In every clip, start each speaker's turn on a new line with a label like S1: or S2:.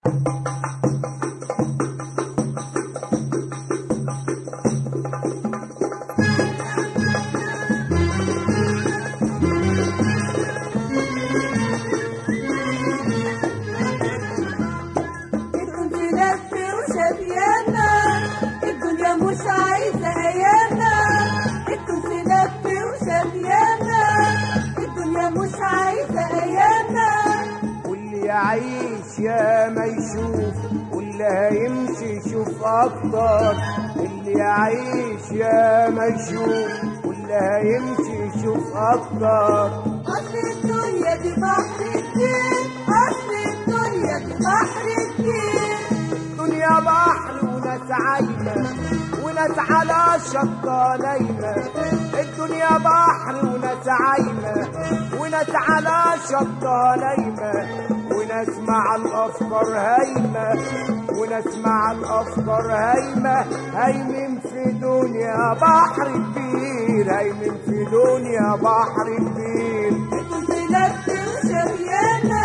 S1: الدنيا مش عايزة أيامنا، الكون في لف وشبيانا، الدنيا مش عايزة أيامنا.
S2: واللي يعيش يا ما يشوف، واللي هيمشي يشوف أكتر. اللي يعيش يا ما يشوف، واللي هيمشي يشوف أكتر.
S1: أصل الدنيا دي بحر كتير، أصل الدنيا دي بحر كتير.
S2: دنيا بحر وناس عايمة، وناس على شطة نايمة. الدنيا بحر وناس عايمة، وناس على شطة نايمة. وناس مع الأفكار هايمة، وناس مع الأفكار هايمة. هايمين في دنيا بحر كبير، هايمين في دنيا بحر كبير.
S1: الكون في لف وشبيانا،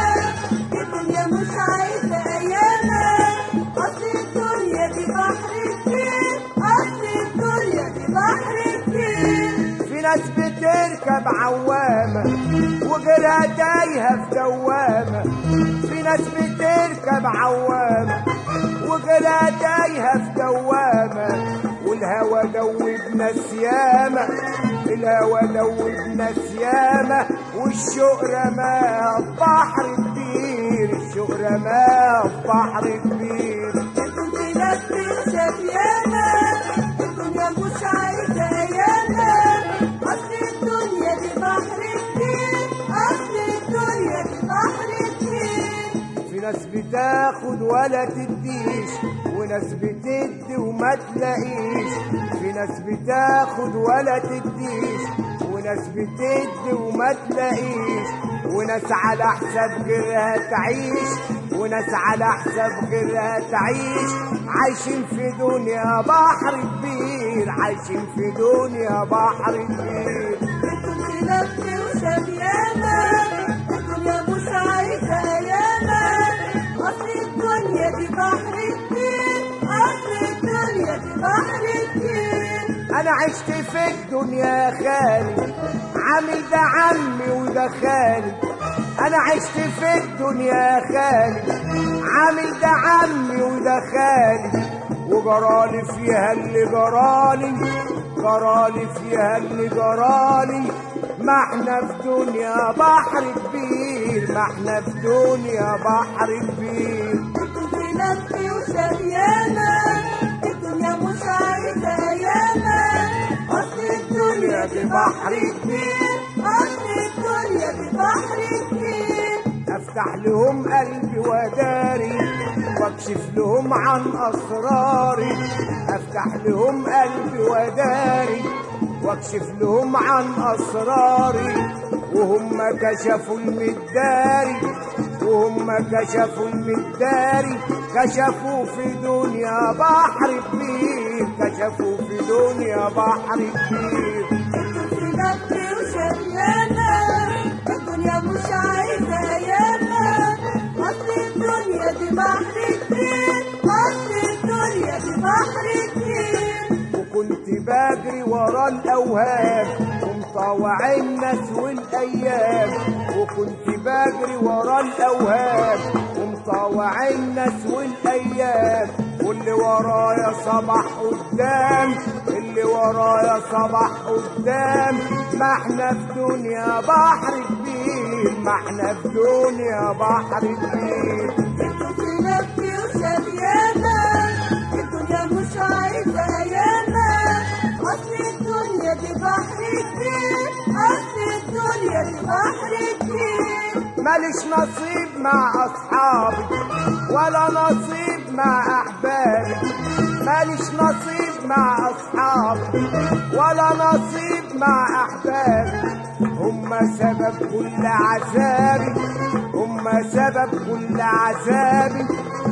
S1: الدنيا مش عايزة أيامنا. أصل الدنيا دي بحر كتير، أصل الدنيا دي بحر كتير.
S2: في ناس بتركب عوامة وغيرها تايهة في دوامة. في ناس بتركب عوامة وغيرها تايهة في دوامة. والهوى دوب ناس ياما، الهوى دوب ناس ياما. والشوق رماه في بحر كبير، الشوق رماه في بحر كبير.
S1: الكون في لف وشبيانا، الدنيا مش عايزة أيامنا. أصل الدنيا دي بحر كتير، أصل الدنيا دي بحر كتير.
S2: في ناس بتاخد ولا تديش، وناس بتدي وما تلاقيش. في ناس بتاخد ولا تديش، وناس بتدي وما تلاقيش. وناس على حساب غيرها تعيش، وناس على حساب غيرها تعيش. عايشين في دنيا بحر كبير، عايشين في دنيا بحر كبير.
S1: الكون في لف وشبيانا، الدنيا مش عايزة أيامنا. أصل الدنيا دي بحر كتير، أصل الدنيا دي بحر كتير.
S2: انا عشت في الدنيا خالي، عامل ده عمي وده خالي. انا عشت في الدنيا خالي، عامل ده عمي وده خالي. وجرالي فيها اللي جرالي، جرالي فيها اللي جرالي. ما احنا في دنيا بحر كبير، ما احنا في دنيا بحر كبير.
S1: الكون في لف وشبيانا، الدنيا مش عايزة أيامنا. أصل الدنيا دي بحر كبير، أصل الدنيا دي بحر كبير.
S2: افتح لهم قلبي وداري، واكشف لهم عن اسراري. افتح لهم قلبي وداري، واكشف لهم عن اسراري. وهم كشفوا المداري، وهم كشفوا المداري. كشفوا في دنيا بحر كبير، كشفوا في دنيا بحر كبير.
S1: الكون في لف وشبيانا، الدنيا مش عايزة أيامنا. أصل الدنيا دي بحر كتير، أصل الدنيا دي بحر كتير.
S2: وكنت بجري ورا الاوهام ومطاوع الناس والايام. وكنت بجري ورا الاوهام ومطاوع الناس والايام. واللي ورايا صبح قدام، اللي ورايا صبح قدام. ما احنا في دنيا بحر كبير، ما احنا في دنيا بحر كبير.
S1: الكون في لف وشبيانا، الدنيا مش عايزة أيامنا. أصل الدنيا دي بحر كتير، أصل الدنيا دي بحر كتير.
S2: ماليش نصيب مع اصحابي ولا نصيب مع احبابي. ماليش نصيب مع اصحابي ولا نصيب مع احبابي. هم سبب كل عذابي، هم سبب كل عذابي.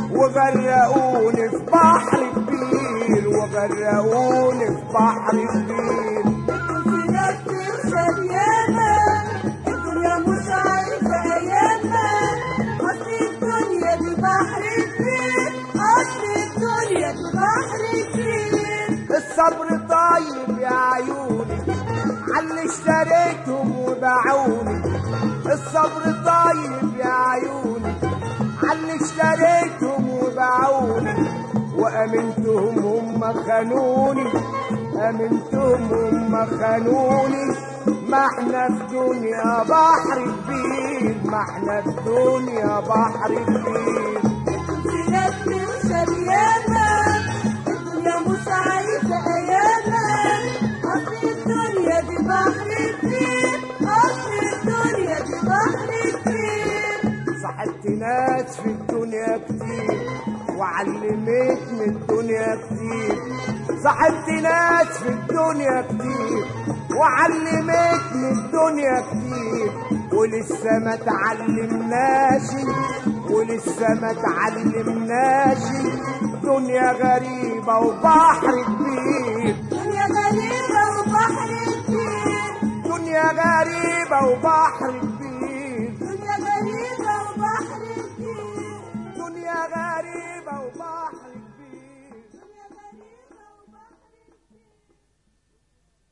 S2: وغرقوني في بحر كبير، وغرقوني في بحر كبير.
S1: الكون في لف وشبيانا، الدنيا مش عايزة أيامنا. أصل الدنيا دي بحر كبير. كبير أصل الدنيا دي بحر كبير.
S2: الصبر طيب يا عيوني عاللي اشتريتهم وباعوني. الصبر طيب يا عيوني عاللي اشتريتهم وباعوني. وامنتهم هم خانوني، امنتهم هم خانوني. ما احنا في دنيا بحر كبير، ما احنا في دنيا بحر كبير.
S1: في ناس مش أيامك، الدنيا مش عايزة أيامك. أصل الدنيا دي بحر كبير، أصل الدنيا دي بحر كبير.
S2: صاحبت ناس في الدنيا كتير وعلمتني الدنيا كتير. صاحبت ناس في الدنيا كتير وعلمتني الدنيا كتير. ولسه ما تعلمناش، ولسه ما تعلمناش. دنيا غريبة وبحر كبير،
S1: دنيا غريبة وبحر كبير،
S2: دنيا غريبة وبحر كبير،
S1: دنيا غريبة وبحر كبير.
S2: دنيا غريبة وبحر